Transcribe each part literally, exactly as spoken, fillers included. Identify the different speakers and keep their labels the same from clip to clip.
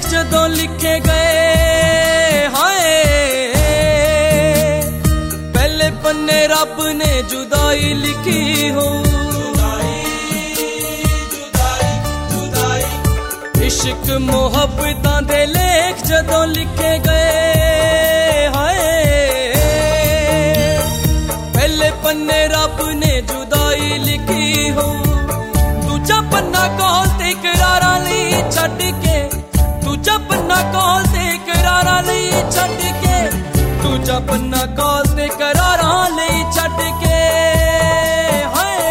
Speaker 1: लेख जदों लिखे गए हाय पहले पन्ने रब ने जुदाई लिखी हो। इश्क मोहब्बतां दे लेख जदों लिखे गए हाय पहले पन्ने रब ने जुदाई लिखी हो। दूजा पन्ना कोल ते करारां लई छड्ड के दूजा पन्ना कोल ते करारां लई छड्ड के दूजा पन्ना कोल ते करारां लई छड्ड के हाय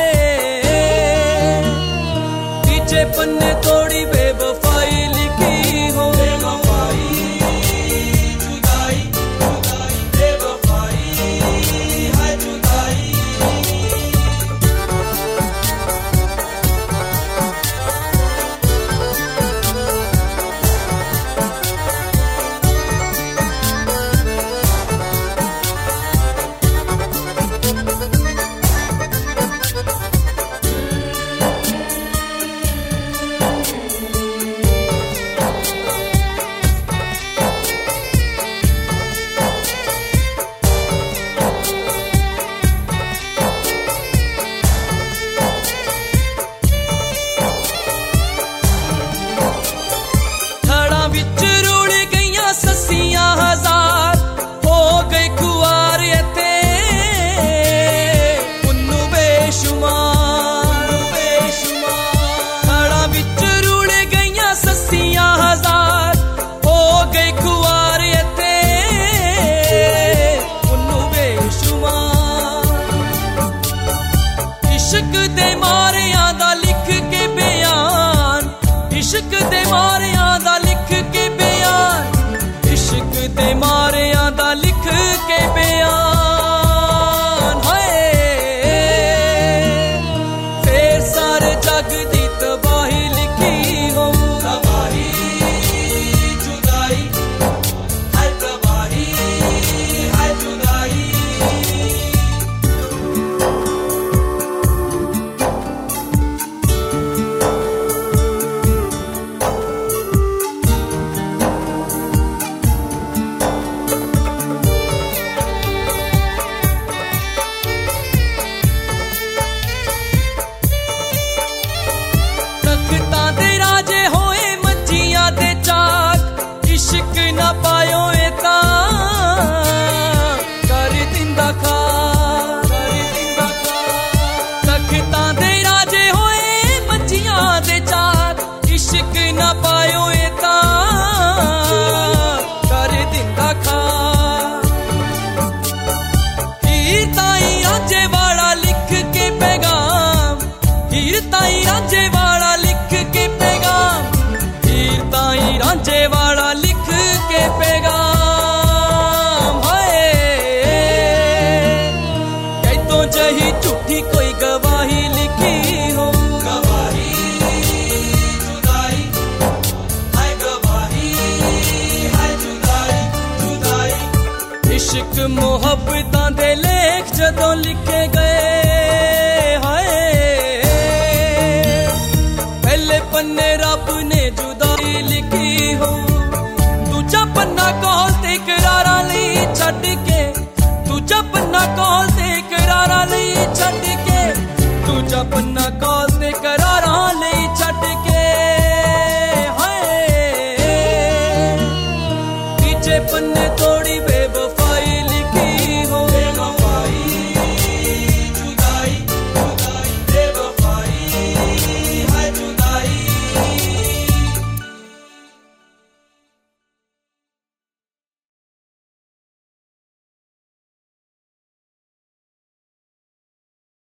Speaker 1: तीजे पन्ने थोड़ी बेवफाई लिखी हो। इश्क दे मारियां दा लिख के बयान इश्क दे मारियां दा लिख के बयान इश्क दे मारियां दा लिख के बयान हाय फिर सारे जग दी तबाही लिखी हो। तबाही जुदाई है तबाही है जुदाई इश्क ना पायो एता कर दिंदा खा कर दिंदा खा तख्तां दे राजे होए मच्छियां दे चाक इश्क ना पायो एता कर दिंदा खा। हीर ताई राजे वाला लिख के पैगाम हीर ताई राजे वाला लिख के पैगाम हीर ताई राजे वाला लिख के पैगाम हाय कई तो जही झूठी कोई गवाही लिखी हो। गवाही जुदाई है गवाही है जुदाई जुदाई इश्क मोहब्बतां दे लेख जदों लिखे गए हाय पहले पन्ने रब ने जुदाई लिखी हो। दूजा पन्ना कोल ते करारां लई छड्ड के दूजा पन्ना कोल ते करारां लई छड्ड के दूजा पन्ना